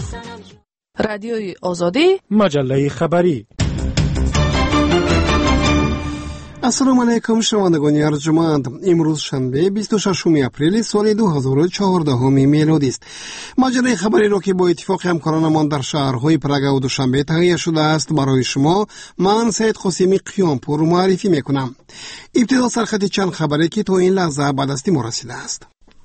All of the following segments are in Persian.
رادیوی آزادی، مجله خبری. السلام علیکم شنوندگان ارجمند. امروز شنبه 26 اپریل سال 2014 میلادی است. مجله خبری را که با اتفاق همکارانمان در شهرهای پراگ و دوشنبه تهیه شده است برای شما، من سید قاسمی قیامپور معرفی میکنم. ابتدا سرخط چند خبری که تا این لحظه به دست ما رسیده است.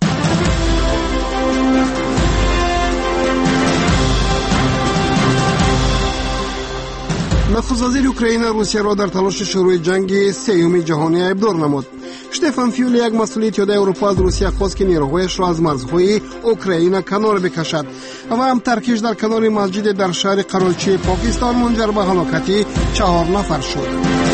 نخست وزیر اوکراین روسیه را در تلاش شروع جنگ سوم جهانی عیبدار نمود. شتفان فیولی، یک مسئول اتحادیه اروپا، از روسیه خواست که نیروهایش را از مرزهای اوکراین کنار بکشد و هم ترکیش در کنار مسجد در شهر قراچی پاکستان منجر به هلاکت 4 نفر شد.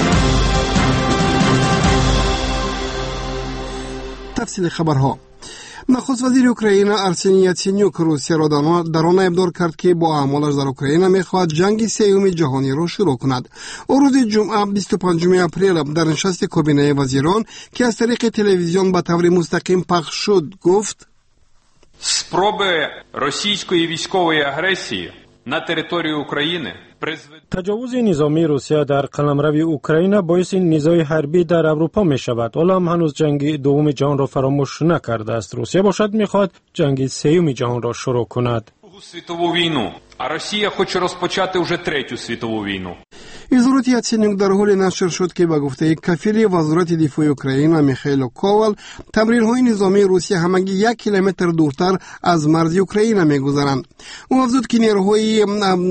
تفصیل خبرها. نخست وزیر اوکراین ارسنی یاتسینیوک روسیه را در آن ابدار کرد که با اعمالش در اوکراین میخواهد جنگ سوم جهانی را شروع کند. او روز جمعه 25 اپریل در نشست کابینه وزیران که از طریق تلویزیون به طور مستقیم پخش شد گفت: سпроби російської військової агресії на території України تجاوز نظامی روسیه در قلمرو اوکراین باعث نزاع حربی در اروپا می شود. اولم هنوز جنگ دوم جهان را فراموش نکرده است. روسیه باشد میخواد جنگ سوم جهان را شروع کند. світову війну, а Росія хоче розпочати вже третю світову війну. اظهارات یاتسینیوک در حال نشر شد که به گفته کفیل وزارت دفاع اوکراین میخائیل کوال، تمرین‌های نظامی روسیه همگی 1 کیلومتر دورتر از مرز اوکراین میگذرند. او افزود که نیروهای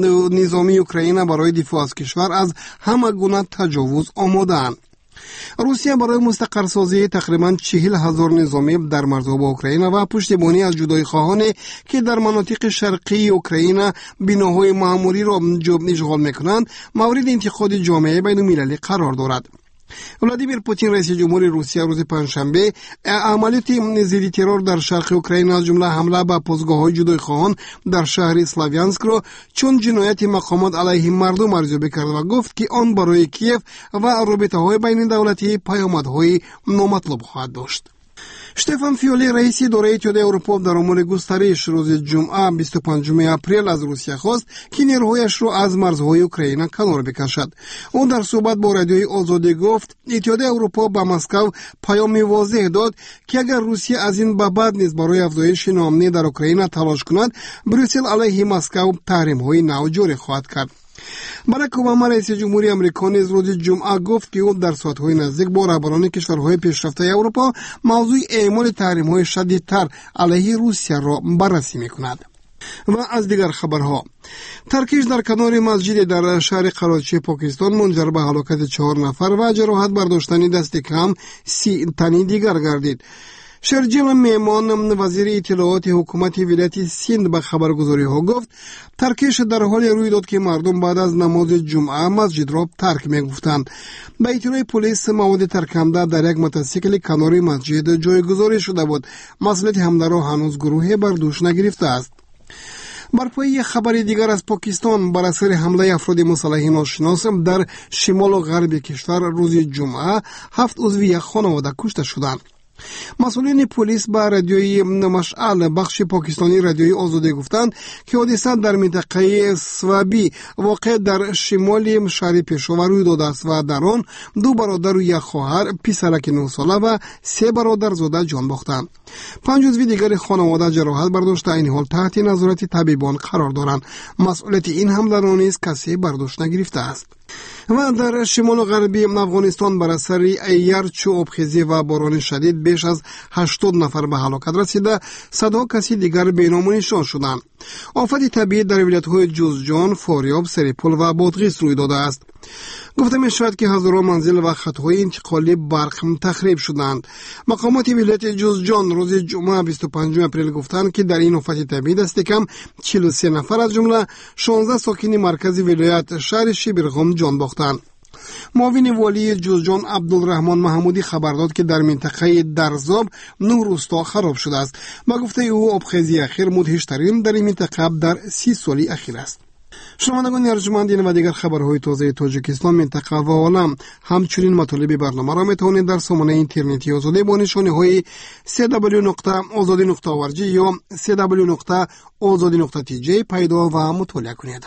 نظامی اوکراین برای دفاع از کشور از همه گونه تجاوز آماده‌اند. روسیه برای مستقر سازی تقریباً 40,000 نظامی در مرزها با اوکراین و پشتیبانی از جدای خواهانی که در مناطق شرقی اوکراین بناهای معمولی را اشغال میکنند مورد انتقاد جامعه بین المللی قرار دارد. ولادیمیر پوتین رئیس جمهور روسیه روز پنجشنبه عملیات ضد ترور در شرق اوکراین از جمله حمله به پاسگاه‌های جدای خواهان در شهر اسلاویانسک را چون جنایت مقامات علیه مردم ارزیابی کرد و گفت که آن برای کیف و رابطه‌های بین دولتی پیامدهای نامطلوب خواهد داشت. شتفان فیولی، رئیس اداره اتحادیه اروپا در امور گسترش، روز جمعه 25 اپریل از روسیه خواست که نیروهایش را از مرزهای اوکراین کنار بکشد. او در صحبت با رادیوی آزادی گفت اتحادیه اروپا به مسکو پیام واضح داد که اگر روسیه از این به بعد نیز برای افزایش ناامنی در اوکراین تلاش کند، بروسل علیه مسکو تحریم‌های نو جاری خواهد کرد. باراک اوباما رئیس جمهوری آمریکا نیز روز جمعه گفت که او در ساعت‌های نزدیک با رهبران کشورهای پیشرفته اروپا موضوع اعمال تحریم‌های شدیدتر علیه روسیه را بررسی می‌کند. و از دیگر خبرها، ترکیش در کنار مسجد در شهر قراچی پاکستان منجر به هلاکت 4 نفر و جراحت برداشتن دست کم 30 تن دیگر گردید. شرجیل میمان، وزیر اطلاعات حکومت ولایت سند، به خبرگزاری ها گفت ترکیش در حال روی داد که مردم بعد از نماز جمعه مسجد را ترک می گفتند. به اطلاع پلیس مواد ترکنده در یک موتورسیکل کنار مسجد جایگذاری شده بود. مسئولیت حمله را هنوز گروه بر دوش نگرفته است. بر پای خبر دیگر از پاکستان، بر اثر حمله افراد مسلح ناشناس در شمال و غرب کشور روز جمعه 7 عضو یک خانواده کشته شدند. مسئولین پلیس به رادیوی مشعل بخش پاکستانی رادیوی آزادی گفتند که حادثه در منطقه سوابی واقع در شمال شهر پشاور روی داده است و در آن 2 برادر و 1 خواهر، پسرک 9 ساله و 3 برادر زاده جان باختند. 5 عضو دیگر خانواده جراحت برداشته این حال تحت نظارت طبیبان قرار دارند. مسئولیت این حمله را نیز کسی برداشت نگرفته است. و در شمال و غربی افغانستان بر اثر یرچ و آبخیزی و باران شدید بیش از 80 نفر به هلاکت رسیده، صدها کسی دیگر بینام و نشان شدند. آفت طبیعی در ولایت‌های جوزجان، فاریاب، سریپول و بادغیس روی داده است. گفته می شود که هزاران منزل و خطهای انتقالی برق تخریب شدند. مقامات ولایت جوزجان روز جمعه 25 اپریل گفتند که در این آفت طبیعی دست کم 43 نفر از جمله 16 ساکن مرکز ولایت شهر شیبرغم جان باختند. معاون والی جوزجان عبدالرحمن محمودی خبر داد که در منطقه درزاب 9 روستا خراب شده است. با گفته او آبخیزی اخیر مدهش‌ترین در این منطقه در 30 سال اخیر است. شنوندگان ارجمند، این و دیگر خبرهای تازه تاجیکستان، منطقه و عالم، همچنین مطالب برنامه را میتوانید در سامانه اینترنتی آزادی با نشانی های www.azadi.org یا www.azadi.tj پیدا و مطالعه کنید.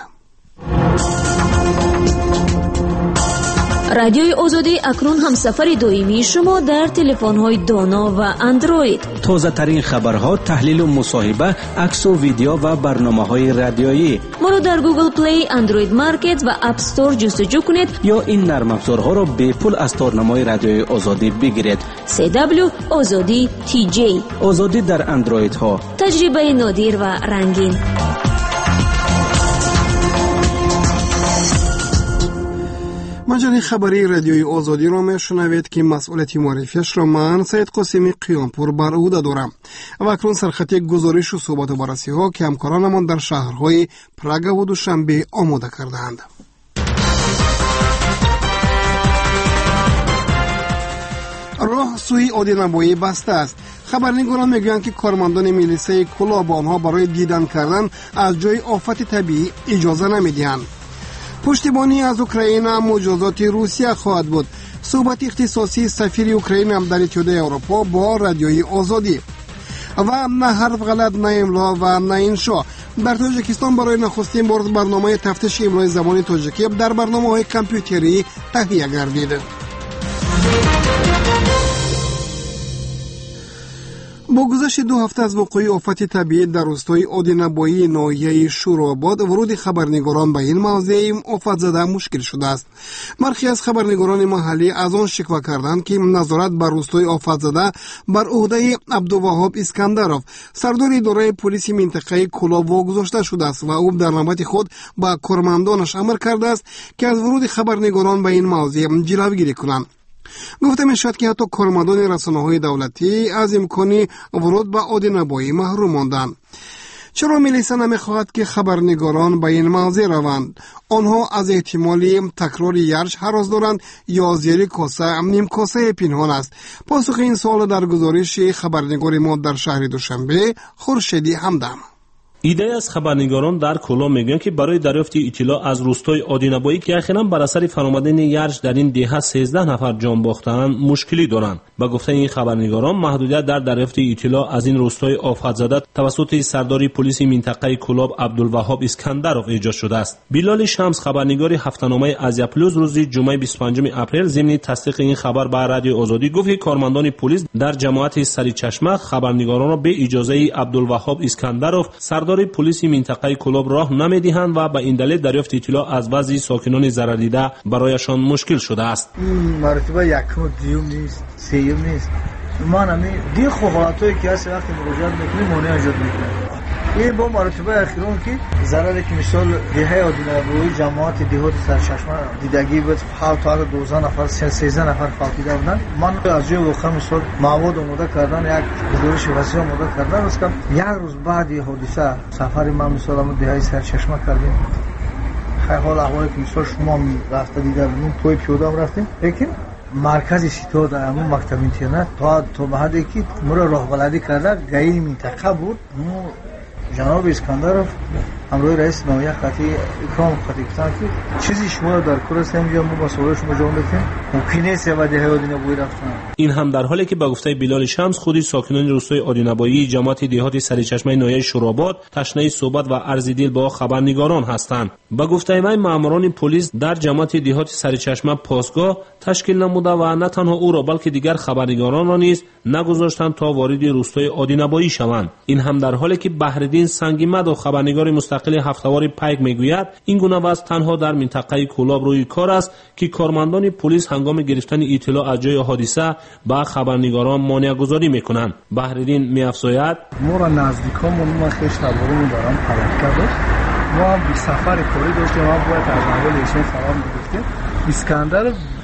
رادیوی آزادی اکنون هم سفر دائمی شما در تلفن‌های دانا و اندروید. تازه ترین خبرها، تحلیل و مصاحبه، عکس و ویدیو و برنامه‌های رادیویی. ما را در گوگل پلی، اندروید مارکت و اپ استور جستجو کنید یا این نرم افزارها را به پول از تارنمای رادیوی آزادی بگیرید. CW آزادی TJ. آزادی در اندروید ها. تجربه نادر و رنگین. مجله خبری رادیوی آزادی را میشنوید که مسئولیت معرفیش را من سید قاسمی قیامپور بر عهده دارم و اکنون سرخط گزارش و صحبت و بررسی ها که همکارانمان در شهرهای پراگ و دوشنبه آماده کردند. راه سوی عادی‌نمایی بسته است. خبرنگاران میگویند که کارمندان میلیسه کلاب آنها برای دیدن کردن از جای آفت طبیعی اجازه نمیدهند. پشتیبانی از اوکراین مجازات روسیه خواهد بود. صحبت اختصاصی سفیر اوکراین در اتحادیه اروپا با رادیوی آزادی. و نه حرف غلط، نه املا و نه انشا. در تاجیکستان برای نخستین بار برنامه تفتیش املای زبان تاجیکی در برنامه‌های کامپیوتری تهیه گردید. با گذشت 2 هفته از وقوع آفت طبیعی در روستای عادی‌نبایی ناحیه شوراباد، ورود خبرنگاران به این موضع آفت زده مشکل شده است. برخی از خبرنگاران محلی از آن شکوه کردند که نظارت بر روستای آفت زده بر عهده عبدالوهاب اسکندروف، سردار اداره پلیس منطقه کلاب واگذاشته شده است و او در نوبت خود با کارمندانش امر کرده است که از ورود خبرنگاران به این موضع جلوگیری کنند. گفته می شود که حتی کارمندان رسانه‌های دولتی از امکان ورود به عادی‌نبایی محروم ماندند. چرا میلیسا نمیخواهد که خبرنگاران به این موضع روند؟ آنها از احتمالی تکرار یرش هراس دارند یا زیر کاسه نیم کاسه پنهان است؟ پاسخ این سوال در گزارش خبرنگار ما در شهر دوشنبه، خورشیدی همدم. ایده از خبرنگاران در کلاب میگن که برای دریافت اطلاع از روستای عادی‌نبایی که اخیراً بر اثر فرآمدن یرش در این دهه 13 نفر جان باختند مشکلی دارند. با گفته این خبرنگاران، محدودیت در دریافت اطلاع از این روستای آفت زده توسط سردار پلیس منطقه کلاب عبدالوهاب اسکندروف ایجاد شده است. بلال شمس، خبرنگار هفته‌نامه آزیا پلوس، روز جمعه 25 اپریل ضمن تصدیق این خبر به رادیو آزادی گفت که کارمندان پلیس در جماعت سریچشمه خبرنگاران را به اجازه عبدالوهاب اسکندروف سردار پلیس منطقه کلاب راه نمیدهند و به این دلیل دریافت اطلاع از وضع ساکنان ضرر دیده برایشان مشکل شده است. این مرتبه یکم دیوم نیست، سیوم نیست. ما نمی دی خواهاتایی که هست وقتی مراجعه میکنیم مانع ایجاد میکنه. این با مرتبه اخیرون که ضرری که مثال دهه عادی‌نبایی جماعت دهات سرچشمه دیدگی بود، حال تا 12 نفر 13 نفر فاتیده بودن. من از جای واقعا مثال مواد آماده کردن، یک گزارش وسیع آماده کردن است که یک روز بعد حادثه سفر من مثلا دهه سرچشمه کردیم. خیلی حال احوالی که مثال شما رفته دیده بودیم، توی پیاده هم رفتیم، لیکن مرکز سیتا در همون مکتب اینترنت تا محدی که مرا راهبردی کرده گاهی منطقه بود. جناب اسکندروف همراه رئیس ناحیه خطی اکرام خطی گفتن که چیزی شما در کورس نمیگم، ما با سوال شما جواب بدیم ممکن نیست و دهه عادی‌نبایی رفتن. این هم در حالی که به گفته بلال شمس خودی ساکنان روستای عادی‌نبایی جماعت دهات سریچشمه ناحیه شوراباد تشنه صحبت و عرض دل با خبرنگاران هستند. به گفته من ماموران پلیس در جماعت دهات سریچشمه پاسگاه تشکیل نموده و نه تنها او را بلکه دیگر خبرنگاران را نیز نگذاشتند تا وارد روستای عادی‌نبایی شوند. این هم در حالی که بحرالدین سنگیمد و خبرنگار مستقل هفته‌وار پیک میگوید این گونه وضع تنها در منطقه کلاب روی کار است که کارمندان پلیس هنگام گرفتن اطلاع از جای حادثه با خبرنگاران مانع گذاری میکنند. بحرالدین می‌افزاید ما را نزدیکامون ما خیش تبارون دارم حرکت داشت. ما هم به سفر کاری داشتیم، ما باید از اول ایشون سلام می‌گفتیم. اسکندر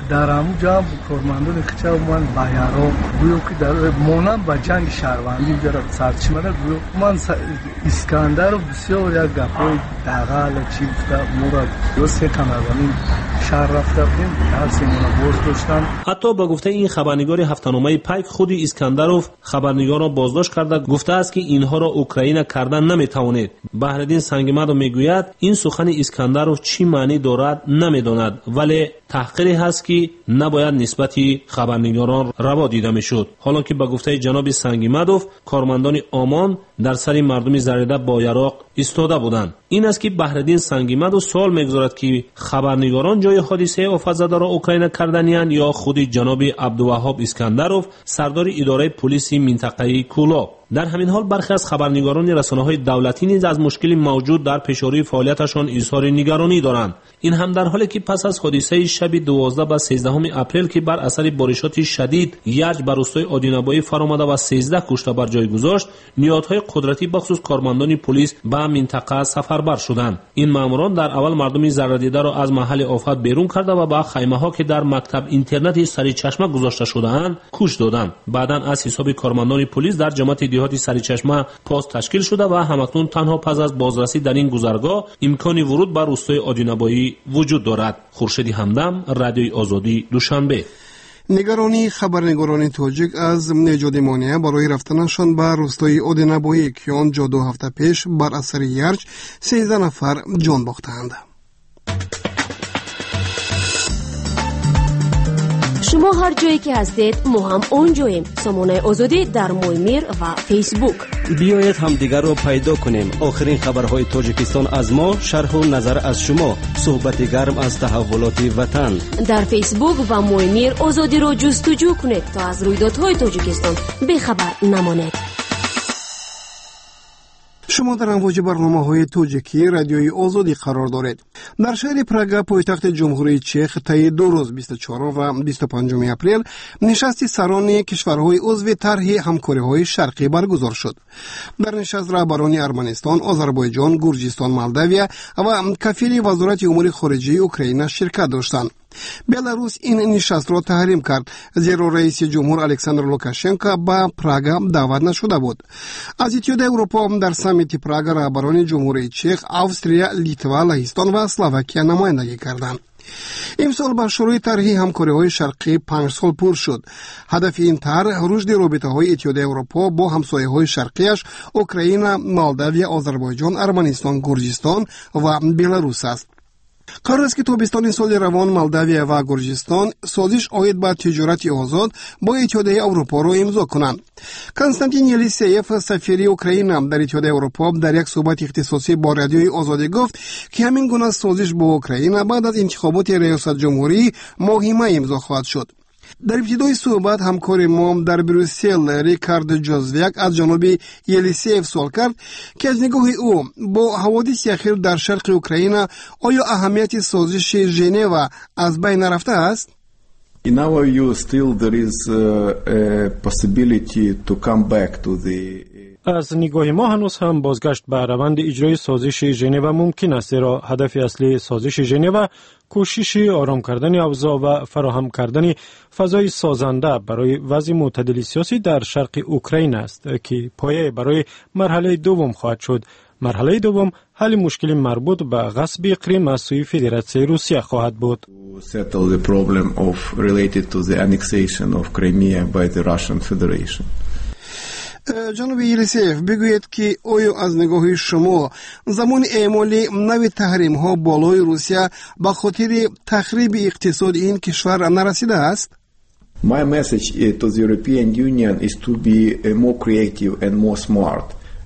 در همونجا کارمندان خچه من بیارا گویو که در مونم با جنگ شهروندی جرا سرچشمه را گویو من اسکندر بسیار یک گپای دغل چیفتا مراد دوست کانادانی شهر رفته بودیم هر سیمونا باز داشتن. حتی با گفته این خبرنگار هفته‌نامه پایک خود اسکندروف خبرنگار را بازداشت کرده گفته است که اینها را اوکراین کردن نمیتواند. بهرالدین سنگمردو میگوید این سخن اسکندروف چی معنی دارد نمیداند ولی تحقیری هست که نباید نسبتی خبرنگاران روا دیده میشد. حالا که با گفته جناب سنگمردوف کارمندان آمان در سر مردم زریده با یراق ایستاده بودند. این است که بهرالدین سنگمردو سوال میگذارد که خبرنگاران جای حادثه آفت‌زده را اوکراین کردنیان یا خود جناب عبدالوهاب اسکندروف سردار اداره پلیس منطقه کولا. در همین حال برخی از خبرنگاران رسانه‌های دولتی نیز از مشکلی موجود در پیشروی فعالیتشان اظهار نگرانی دارند. این هم در حالی که پس از حادثه شب 12 و 13 اپریل که بر اثر بارشات شدید یرج بر روستای آدینابایی فرآمده و 13 کشته بر جای گذاشت، نیروهای قدرتی بخصوص کارمندان پلیس به منطقه سفربر شدند. این ماموران در اول مردم ضرردیده را از محل آفت بیرون کرده و با خیمه‌ها که در مکتب اینترنتی سری چشمه گذاشته شده‌اند کش دادند. بعداً از حساب کارمندان پلیس در جماعت دیهاتی سری چشمه پست تشکیل شده و همکنون تنها پس از بازرسی در این گذرگاه امکان ورود بر روستای آدینابایی وجود دارد. خورشید همدم، رادیوی آزادی، دوشنبه. نگرانی خبرنگاران تاجیک از ایجاد مانع برای رفتنشان به روستای آدینابایی که آنجا 2 هفته پیش بر اثر یرج 13 نفر جان باختند. شما هر جایی که هستید ما هم اونجاییم. سامانه آزادی در مویمیر و فیسبوک. بیایید همدیگر رو پیدا کنیم. آخرین خبرهای تاجیکستان از ما، شرح و نظر از شما، صحبت گرم از تحولات وطن. در فیسبوک و مویمیر آزادی رو جستجو کنید تا از رویدادهای تاجیکستان بیخبر نمانید. شما در امواج برنامه‌های تاجیکی رادیوی آزادی قرار دارید. در شهر پراگ پایتخت جمهوری چک طی 2 روز 24 و 25 اپریل نشست سران کشورهای عضو طرح همکاری‌های شرقی برگزار شد. در نشست رهبران ارمنستان، آذربایجان، گرجستان، مولداوی و کفیل وزارت امور خارجه اوکراین شرکت داشتند. بلاروس این نشست را تحریم کرد زیرا رئیس جمهور الکساندر لوکاشنکو به پراگ دعوت نشده بود. از اتحادیه اروپا در سامیت پراگ رهبران جمهوری چک، آوستریا، لیتوا، لهستان و اسلواکیه نمایندگی کردند. امسال با شروع طرح همکاری‌های شرقی 5 سال پر شد. هدف این طرح رشد رابطه‌های اتحادیه اروپا با همسایه‌های شرقیش اوکراین، مولداوی، آذربایجان، ارمنستان، گرجستان و بلاروس است. قرار است که تابستان سال روان مولداوی و گرجستان سازش عاید به تجارت آزاد با اتحادیه اروپا را امضا کنند. کنستانتین یلیسیف سفیر اوکراین در اتحادیه اروپا در یک صحبت اختصاصی با رادیوی آزادی گفت که همین گونه سازش با اوکراین بعد از انتخابات ریاست جمهوری ماه می امضا خواهد شد. در ابتدای صحبت همکار ما در بروکسل ریکارد جوزویک از جناب یلیسیف سوال کرد که از نگاه او با حوادث اخیر در شرق اوکراین آیا اهمیت سازش ژنو از بین رفته است؟ In our view, still there is a possibility to come back to the از نگاه ما هنوز هم بازگشت به روند اجرای سازش ژنو ممکن است، زیرا هدف اصلی سازش ژنو کوشش آرام کردن اوضاع و فراهم کردن فضای سازنده برای وضع معتدل سیاسی در شرق اوکراین است که پایه برای مرحله دوم خواهد شد. مرحله دوم حل مشکل مربوط به غصب اقلیم از سوی فدراسیون روسیه خواهد بود. settle the problem of related to the annexation of Crimea by the Russian Federation. جناب یلیسیف بگوید که آیا از نگاه شما زمان اعمال نوی تحریم ها بالای روسیه به خاطر تخریب اقتصاد این کشور نرسیده است؟ My message to the European Union is to be more creative and more smart.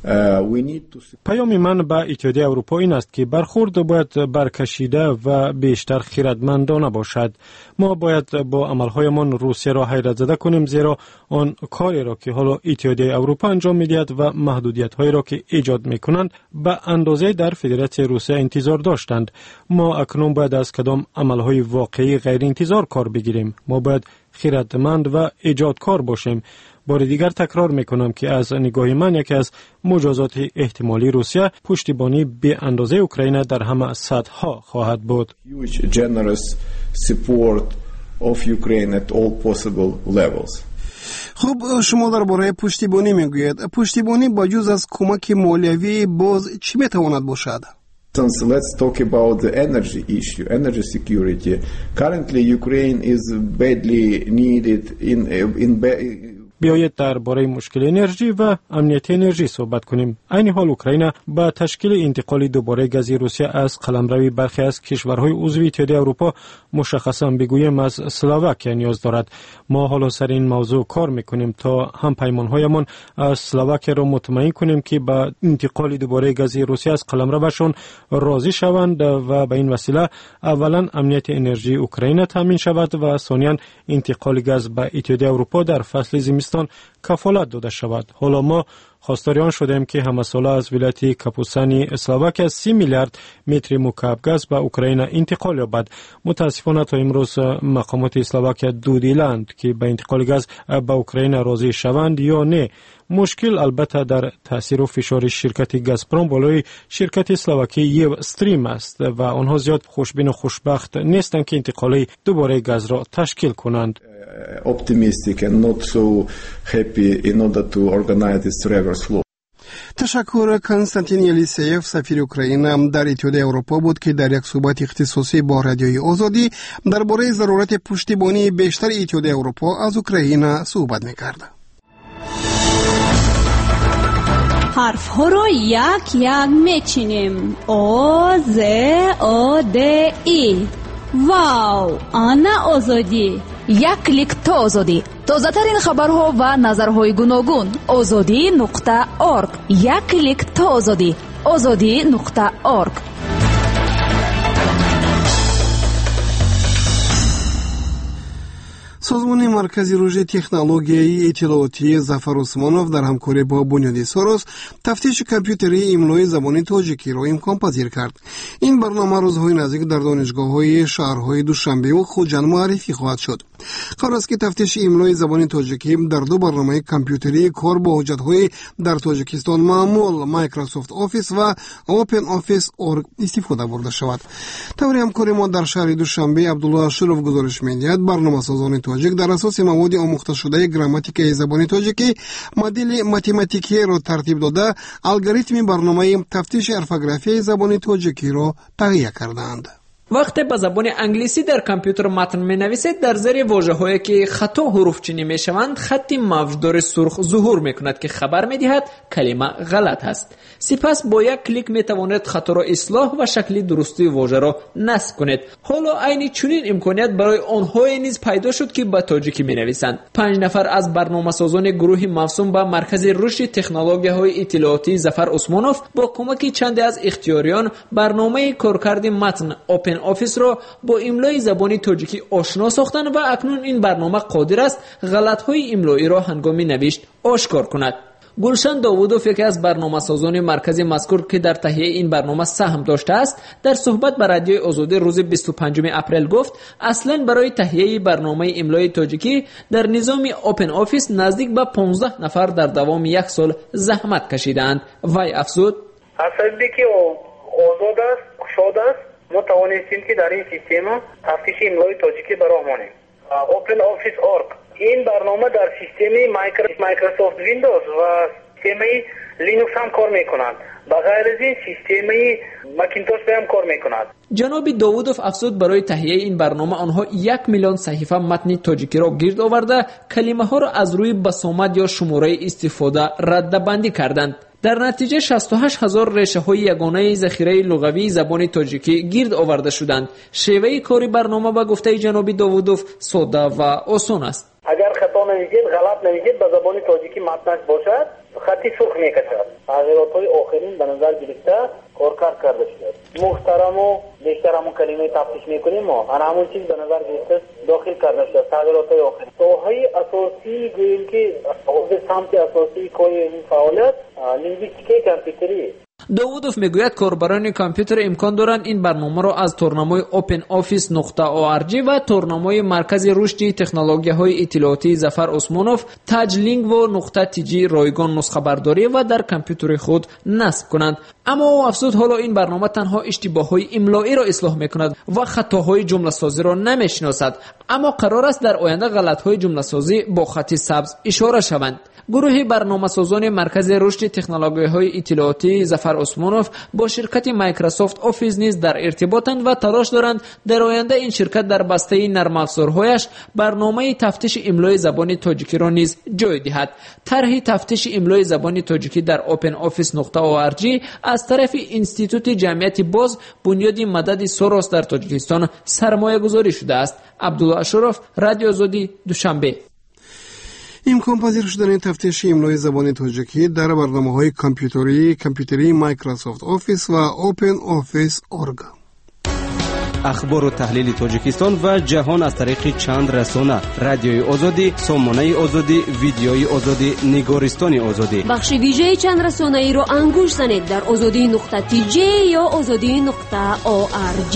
پیام من به اتحادیه اروپا این است که برخورد باید برکشیده و بیشتر خردمندانه باشد. ما باید با عملهایمان روسیه را حیرت زده کنیم، زیرا آن کاری را که حالا اتحادیه اروپا انجام می‌دهد و محدودیت‌هایی را که ایجاد می‌کنند به اندازه در فدراسیون روسیه انتظار داشتند. ما اکنون باید از کدام عملهای واقعی غیر انتظار کار بگیریم. ما باید خردمند و ایجادکار باشیم. بار دیگر تکرار میکنم که از نگاه من یکی از مجازات احتمالی روسیه پشتیبانی به اندازه اوکراین در همه سطح‌ها خواهد بود. Huge generous support of Ukraine at all possible levels. خب شما درباره پشتیبانی میگویید. پشتیبانی با جز از کمک مالیوی باز چی میتواند باشد؟ Let's talk about the energy issue, energy security. Currently, Ukraine is badly needed in بیایید درباره مشکل انرژی و امنیت انرژی صحبت کنیم. عین حال اوکراین با تشکیل انتقال دوباره گاز روسیه از قلمروی برخی از کشورهای عضو اتحادیه اروپا، مشخصا بگوییم از اسلواکیا نیاز دارد. ما حالا سر این موضوع کار میکنیم تا هم پیمانهایمان از اسلواکیا را مطمئن کنیم که با انتقال دوباره گاز روسیه از قلمروشان راضی شوند و به این وسیله اولا امنیت انرژی اوکراین تامین شود و ثانیا انتقال گاز به اتحادیه اروپا در فصل زمستان کفالت داده شود. حالا ما خواستار آن شدیم که همساله از ولایت کاپوسانی اسلواکیا 30 میلیارد متر مکعب گاز به اوکراین انتقال یابد. متاسفانه تا امروز مقامات اسلواکیا دودیلند که به انتقال گاز به اوکراین راضی شوند یا نه. مشکل البته در تاثیر و فشار شرکت گازپروم بالای شرکت اسلواکی یو استریم است و آنها زیاد خوشبین و خوشبخت نیستند که انتقال دوباره گاز را تشکیل کنند. Optimistic and not so happy in order to organize this reverse flow. تشکر. کنستانتین یلیسیف سفیر اوکراین در اتحادیه اروپا بود که در یک صحبت اختصاصی با رادیوی آزادی درباره ضرورت پشتیبانی بیشتر اتحادیه اروپا از اوکراین صحبت می‌کرد. حرف ها رو یک یک میچینیم. او ز او د ای. واو، آنا آزادی. یک کلیک تا آزادی. تازه ترین خبرها و نظرهای گوناگون. azadi.org. یک کلیک تا آزادی. azadi.org. سازمان مرکزی رشد تکنولوژی اطلاعاتی ظفر عثمانوف در همکاری با بنیاد سوروس تفتیش کامپیوتری املای زبان تاجیکی را امکان پذیر کرد. این برنامه روزهای نزدیک در دانشگاه‌های شهرهای دوشنبه و خوجند معرفی خواهد شد. قرار است که تفتیش املای زبان تاجیکی در دو برنامه کامپیوتری کار با حجت‌های در تاجیکستان معمول مایکروسافت آفیس و اوپن آفیس اورگ استفاده برده شود. طوری همکاری ما در شهر دوشنبه عبدالله شروف گزارش می‌دهد. برنامه‌سازان تاجیک در اساس مواد آموخته شده گراماتیک زبان تاجیکی مدل متماتیکی را ترتیب داده الگوریتم برنامه تفتیش ارفوگرافی زبان تاجیکی را تهیه کردند. وقتی به زبان انگلیسی در کامپیوتر متن می‌نویسید در زیر واژه‌هایی که خطا حروف چینی می‌شوند خطی موجدار سرخ ظهور می‌کند که خبر می‌دهد کلمه غلط است. سپس با یک کلیک می‌توانید خطا را اصلاح و شکل درستی واژه را نصب کنید. حالا عین چنین امکانیت برای آنها نیز پیدا شد که به تاجیکی می‌نویسند. 5 نفر از برنامه‌سازان گروه موسوم به مرکز رشد تکنولوژی‌های اطلاعاتی ظفر عثمانوف با کمک چند از اختیاریان برنامه کارکرد متن اوپن آفیس را با املای زبان تاجیکی آشنا ساختند و اکنون این برنامه قادر است غلط‌های املایی را هنگام نوشت آشکار کند. گلشن داوودوف یکی از برنامه‌سازان مرکز مذکور که در تهیه این برنامه سهم داشته است در صحبت با رادیوی آزادی روز 25 اپریل گفت اصلا برای تهیه برنامه املای تاجیکی در نظام اوپن آفیس نزدیک به 15 نفر در دوام یک سال زحمت کشیدند. وی افزود اصلی که آزاد است شاد است ما توانستیم که در این سیستم تفتیش املای تاجیکی برآوریم. اوپن آفیس اورگ این برنامه در سیستم مایکروسافت ویندوز و سیستم لینوکس هم کار میکنند. بغیر از این سیستم مکینتاش هم کار میکند. جناب داوودوف افزود برای تهیه این برنامه آنها 1 میلیون صفحه متن تاجیکی را گرد آورده کلمه ها را از روی بسامد یا شماره استفاده رده‌بندی کردند. در نتیجه 68,000 ریشه‌های یگانه ذخیره لغوی زبان تاجیکی گرد آورده شدند. شیوه کاری برنامه با گفته جناب داوودوف ساده و آسان است. اگر خطا نمیگید غلط نمیگید به زبان تاجیکی متنش باشد خطی سرخ میکشد. تغییرات‌های آخرین به نظر گرفته کارکرد کرده شده. محترم و بیشترم کلمه تفتیش میکنیم ما همون چیز به نظر گرفته داخل کرده شده. تغییرات‌های آخرین ساحه اساسی گوییم که سمت اساسی کار این فعالیت لینگویستیک کامپیوتری. داوودوف میگوید کاربران کامپیوتر امکان دارند این برنامه را از تورنمای openoffice.org و تورنمای مرکز رشد تکنولوژی‌های اطلاعاتی ظفر عثمانوف تاجلینگ و .tg رایگان نسخه برداری و در کامپیوتر خود نصب کنند. اما او افزود حالا این برنامه تنها اشتباه‌های املایی را اصلاح می‌کند و خطاهای جمله سازی را نمی‌شناسد، اما قرار است در آینده غلط‌های جمله سازی با خط سبز اشاره شوند. گروه برنامه‌سازان مرکز رشد تکنولوژی‌های اطلاعاتی ظفر عثمانوف با شرکت مایکروسافت آفیس نیز در ارتباطند و تلاش دارند در آینده این شرکت در بسته نرم افزارهایش برنامه تفتیش املای زبان تاجیکی را نیز جای دهد. طرح تفتیش املای زبان تاجیکی در openoffice.org از طرف انستیتوت جمعیت باز بنیاد مدد سوروس در تاجیکستان سرمایه‌گذاری شده است. عبدالله اشرف، رادیو آزادی، دوشنبه. امکان پذیر شدن تفتیش املای زبان تاجیکی در برنامه‌های کامپیوتری مایکروسافت آفیس و اوپن آفیس اورگ. اخبار و تحلیل تاجیکستان و جهان از طریق چند رسانه: رادیوی آزادی، سامانه آزادی، ویدیوی آزادی، نگارستان آزادی. بخش ویژه چند رسانه ای را انگوش زنید در azadi.tj یا azadi.org.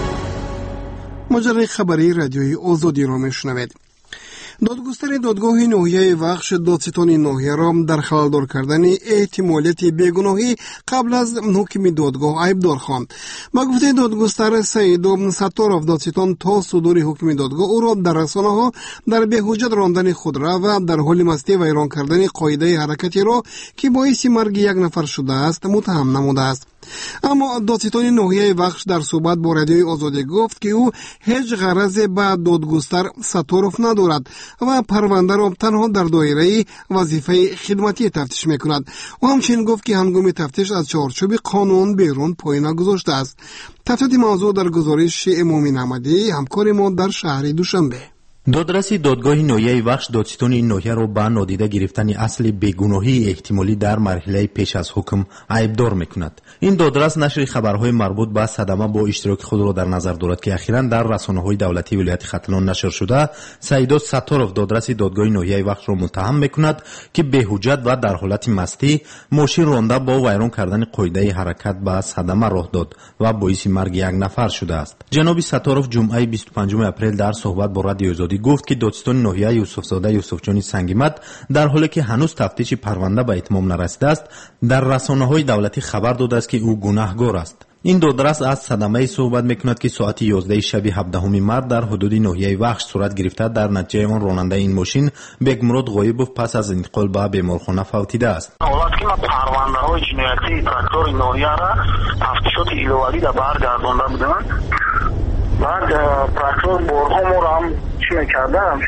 مجله خبری رادیوی آزادی را میشنوید. دادگستر دادگاه ناحیه وخش دادستان ناحیه را در خلالدار کردن احتمالیت بیگناهی قبل از حکم دادگاه عیبدار خواند. با گفته دادگستر سعید ستارов دادستان تا صدور حکم دادگاه او را در رسانه‌ها در بی‌حجت راندن خودرو و در حال مستی ویران کردن قاعده حرکتی را که باعث مرگ یک نفر شده است متهم نموده است. اما دادستان ناحیه وخش در صحبت با رادیوی آزادی گفت که او هیچ غرض به دادگستر ستارov ندارد و پرونده را تنها در دایره وظیفه خدمتی تفتیش میکند. او همچنین گفت که هنگام تفتیش از چارچوب قانون بیرون پای نگذاشته است. تفصیل موضوع در گزارش امامی نحمدی همکار ما در شهر دوشنبه. دادرسی دادگاه ناحیه وخش دادستان این ناحیه را به نادیده گرفتن اصل بیگناهی احتمالی در مرحله پیش از حکم عیبدار میکند. این دادرس نشر خبرهای مربوط به صدمه با اشتراک خود را در نظر دارد که اخیراً در رسانه‌های دولتی ولایت ختلان نشر شده. سعید ستارov دادرسی دادگاه ناحیه وخش را متهم میکند که بی‌حجت و در حالت مستی ماشین رانده با ویران کردن قاعده حرکت به صدمه راه داد و باعث مرگ یک نفر شده است. جناب ستارov جمعه 25 اپریل در صحبت با رادیو آزادی گفت که دادستان ناحیه یوسفزاده یوسفجانی سنگیمت در حالی که هنوز تفتیش پرونده به اتمام نرسیده است در رسانه‌های دولتی خبر داده است که او گناهگار است. این دادرس از صدمه صحبت میکند که ساعت 11 شب 17 مارس در حدود ناحیه وخش صورت گرفته. در نتیجه آن راننده این ماشین بگمراد غایبوف پس از انتقال به بیمارخانه فوتیده است. وقتی ما پرونده‌های جنایتی تراکتور ناحیه را تفتیشات ایلواری را برگردانده بودند، بعد تراکتور برهامو را هم چی میکردم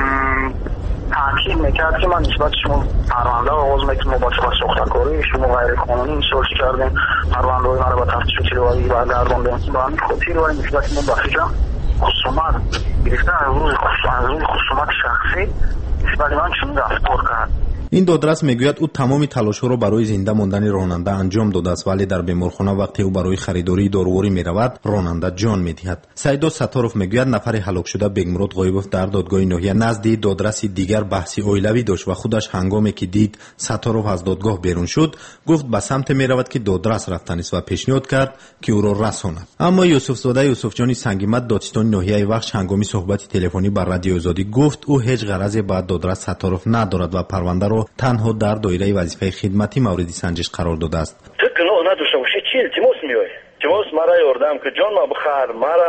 تاکید میکرد که من نسبت شما پرونده آغاز میکنم با ساختکاری شما غیر قانونی اینسورس کردیم، پرونده های مرا با تفتیش تیرواری برگرداندیم. با همین خودی رو نسبت من بخیجم خصومت گرفتن از روی خصومت شخصی نسبت من چون رفتار کرد. این دادرس میگوید او تمام تلاش‌ها را برای زنده ماندن راننده انجام داده است، ولی در بیمارخانه وقتی او برای خریداری دارویی میرود راننده جان میدهد. سعید ستارov میگوید نفر هلاک شده بگمراد غایبوف در دادگاه ناحیه نزد دادرسی دیگر بحثی اویلوی داشت و خودش هنگامی که دید ستارov از دادگاه بیرون شد گفت به سمت میرود که دادرس رفتن است و پیشنهاد کرد که او را رساند. اما یوسفزاده یوسفجانی سنگیمت دادستان ناحیه وخش هنگامی صحبت تلفنی با رادیو آزادی گفت او هیچ غرضی به دادرس ستارov ندارد و پرونده را تنها در دایره وظیفه خدمتی مورد سنجش قرار داده است. تو گناه نداشته باشی چی التماس میوی؟ التماس مرا یاردم که جان ما بخیر مرا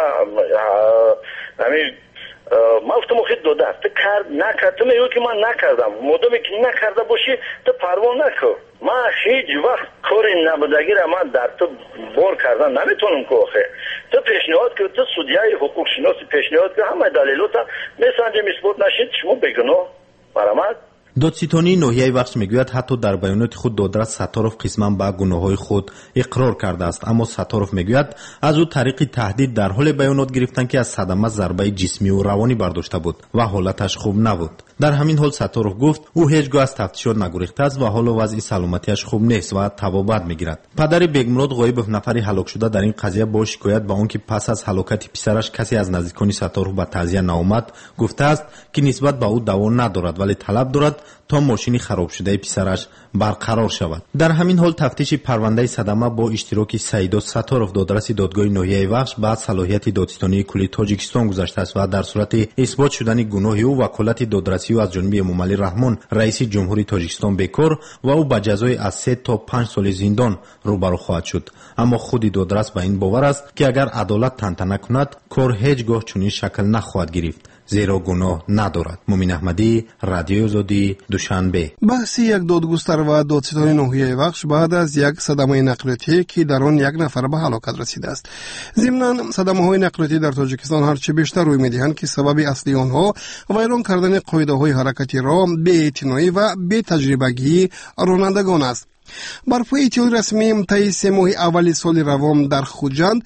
همین مفتم خود داده است. تو کرد نکرد تو میگی که من نکردم. مادامی که نکرده باشی تو پروا نکن. من هیچ وقت کار نبودگی را من در تو بار کردن نمیتونم که آخه تو پیشنهاد که تو سودیه حقوق شناسی پیشنهاد که همه دلیلات میسنجیم اثبات نشید شما بگناه مرامد. دادستانی ناحیه وخش میگوید حتی در بیانات خود دادرس ستارov قسما به گناههای خود اقرار کرده است، اما ستارov میگوید از او طریق تهدید در حال بیانات گرفتن که از صدمه ضربه جسمی و روانی برداشته بود و حالتش خوب نبود. дар ҳамин ҳол Сатторов гуфт ӯ ҳеҷ гоҳ аз тафтишот нагурехтааст ва ҳоло вазъи саломатиаш хуб нест ва табобат мегирад. падари Бегмурод Ғоибов, нафари ҳалокшуда дар ин қазия бо шикоят ба он ки пас аз ҳалокати писараш касе аз наздикони Сатторов ба таъзия наомад, гуфтааст ки нисбат ба ӯ даъво надорад, вале талаб дорад то мошини харобшудаи писараш барқарор шавад. дар ҳамин ҳол тафтиши парвандаи садама бо иштироки Саидот Сатторов додраси додгоҳи ноҳияи Вахш ба салоҳияти додистонии кулли Тоҷикистон гузаштааст ва дар сурати исбот шудани гуноҳи ӯ ваколати додраси ӯ аз ҷониби Эмомалӣ Раҳмон, раиси ҷумҳури Тоҷикистон бекор ва ӯ ба ҷазои аз 3 то 5 соли зиндон рӯбарӯ хоҳад шуд. аммо худи додрас ба ин бовар аст ки агар адолат тантана кунад, кор ҳеҷ гоҳ чунин шакл нахоҳад гирифт, зеро гуноҳ надорад. Мумин Аҳмадӣ, Радиои Озодӣ, Душанбе. баҳси як додгустар ва додситони ноҳияи Вахш баъд аз як садамаи нақлиётӣ ки дар он як нафар ба ҳалокат расидааст. зимнан садамаҳои нақлиётӣ дар Тоҷикистон ҳарчи бештар рӯй медиҳанд ки сабаби аслии онҳо вайрон кардани қоидаҳои ҳаракати роҳ, беэътиноӣ ва бетаҷрибагии ронандагон аст. бар пои иттилои расмӣ таи 3 моҳи аввали соли равон дар Хуҷанд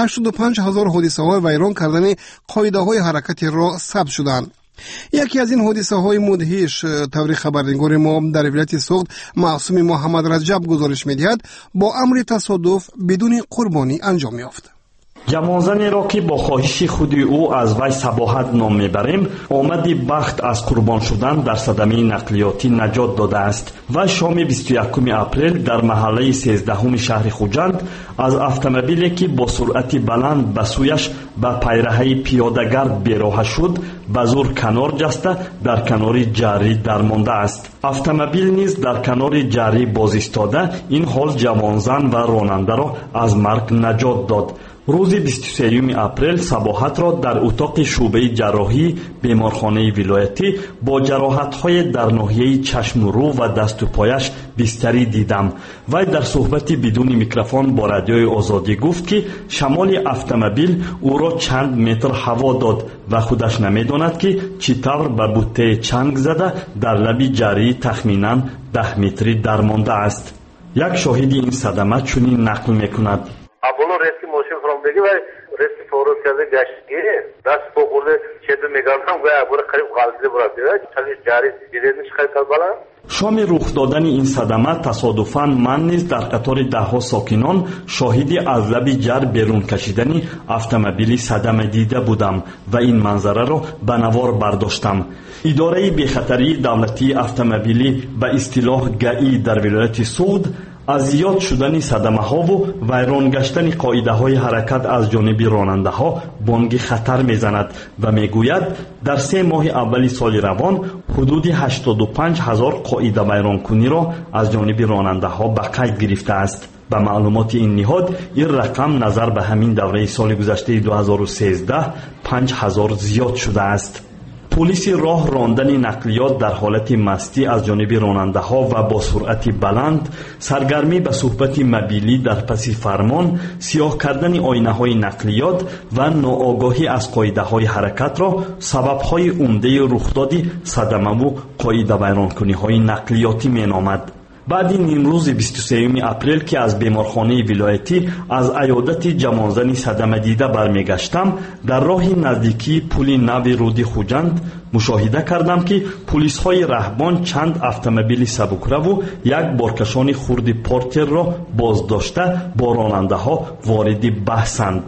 85 000 ҳодисаҳои вайрон кардани қоидаҳои ҳаракати роҳ сабт шуданд. яке аз ин ҳодисаҳои мудҳиш таври хабарнигори мо дар вилояти Суғд Маъсуми Муҳаммад Раҷаб гузориш медиҳад, бо амри тасодуф бидуни қурбонӣ анҷом ёфт. ҷавонзанеро ки бо хоҳиши худи ӯ аз вай Сабоҳат ном мебарем, омади бахт аз қурбон шудан дар садамаи нақлиётӣ наҷот додааст. вай шоми 21 апрел дар маҳаллаи 13 шаҳри Хуҷанд аз автомобиле ки бо суръати баланд ба сӯяш ба пайраҳаи пиёдагард бероҳа шуд, ба зур канор ҷаста дар канори ҷаррӣ дармондааст. автомобил низ дар канори ҷаррӣ боз истода, ин ҳол ҷавонзан ва ронандаро аз марг наҷот дод. рӯзи 23 апрел Сабоҳатро дар утоқи шӯъбаи ҷарроҳии беморхонаи вилоятӣ бо ҷароҳатҳое дар ноҳияи чашму рӯ ва дасту пояш бистарӣ дидам. вай дар суҳбати бидуни микрофон бо Радиои Озодӣ гуфт ки шамоли автомобил ӯро чанд метр ҳаво дод ва худаш намедонад ки чӣ тавр ба буттаи чанг зада дар лаби ҷаррии тахминан 10 метрӣ дармондааст. як шоҳиди ин садама чунин нақл мекунад. بگی و رسی فورس کرده گشتی دست بخورده چه میگردم و برای قریب غلطی برای چلیش جاری دیدنش خیلی کلبالا. شام رخ دادن این صدمه تصادفاً من نیز در قطار دهها ساکنان شاهدی از لب جر بیرون کشیدن اتومبیل صدمه دیده بودم و این منظره را به نوار برداشتم. اداره بی‌خطری دولتی اتومبیلی به اصطلاح گئی در ولایت سوغد از زیاد شدن صدمه‌ها و ویران گشتن قاعده‌های حرکت از جانب راننده‌ها بانگ خطر می‌زند و می‌گوید در 3 ماه اول سال روان حدود 85,000 قاعده ویرانکنی را از جانب راننده‌ها به قید گرفته است. به معلومات این نهاد این رقم نظر به همین دوره سال گذشته 2013 5,000 زیاد شده است. پلیس راه راندن نقلیات در حالت مستی از جانب راننده‌ها و با سرعت بلند، سرگرمی به صحبت موبیلی در پس فرمان، سیاه کردن آینه‌های نقلیات و ناآگاهی از قاعده‌های حرکت را سبب‌های عمده رخداد صدمه و قاعده ویرانکنی‌های نقلیاتی می‌نامد. بعد این روز 23 اپریل که از بیمارخانه ولایتی از عیادت جوانزن صدمه دیده برمیگشتم، در راه نزدیکی پل نو رود خوجند مشاهده کردم که پلیس های رهبان چند اتومبیل سبکرو و یک بارکشان خرد پورتر را بازداشته با راننده ها وارد بحثند.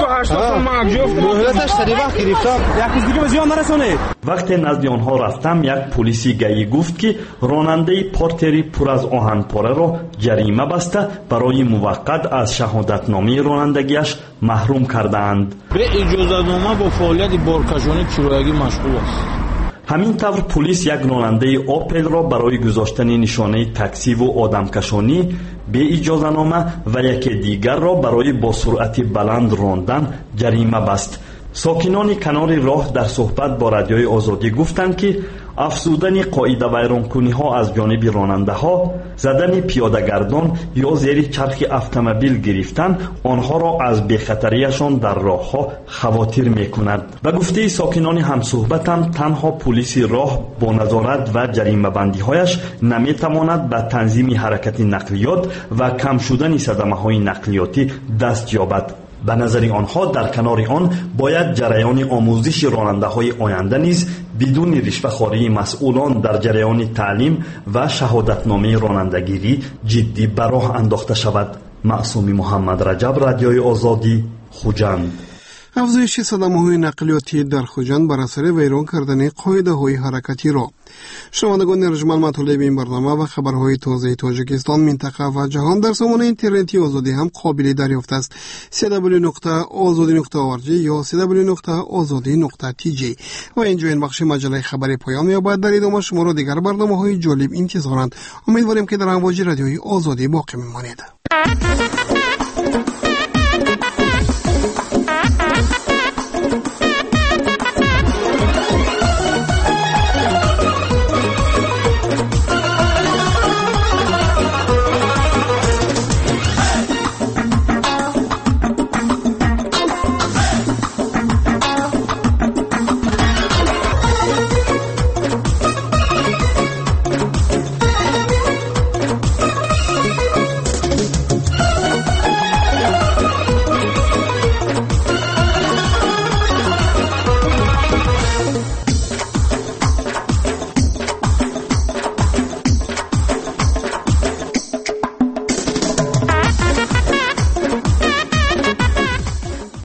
وقتی نزد آنها رفتم یک پلیسی گئی گفت که راننده پورتری پر از آهن پاره را جریمه بسته برای موقت از شهادتنامه رانندگیش محروم کردند. به اجازه‌نامه با فعالیت بارکشان کرایگی مشغول است. همین طور پلیس یک راننده اوپل را برای گذاشتن نشانه تاکسی و آدمکشانی به اجازه‌نامه و یکی دیگر را برای با سرعت بلند راندن جریمه بست. ساکنان کنار راه در صحبت با رادیوی آزادی گفتند که افزودن قاعده ویرانکنی‌ها از جانب راننده‌ها، زدن پیاده‌گردان یا زیر چرخ اتومبیل گرفتن آنها را از بی‌خطریشان در راه‌ها خواطر می‌کند. به گفته ساکنان همصحبتم تنها پلیس راه با نظارت و جریمه بندی‌هایش نمی‌تواند به تنظیم حرکت نقلیات و کم شدن صدمه‌های نقلیاتی دست یابد. به نظر آنها در کنار آن باید جریان آموزش راننده‌های آینده نیز بدون رشوه‌خواری مسئولان در جریان تعلیم و شهادتنامه رانندگی جدی به راه انداخته شود. معصوم محمد رجب، رادیوی آزادی، خوجند. افزایش صدمه‌های نقلیاتی در خوجند بر اثر ویران کردن قاعده‌های حرکتی را. شنوندگان ارجمند، مطالب این برنامه و خبرهای تازه تاجیکستان، منطقه و جهان در سامانه اینترنتی آزادی هم قابل دریافت است. www.azadi.org یا www.azadi.tj. و اینجا این بخش مجله خبری پایان می‌یابد. در ادامه شما را دیگر برنامه‌های جالب انتظارند. امیدواریم که در امواج رادیوی آزادی باقی بمانید.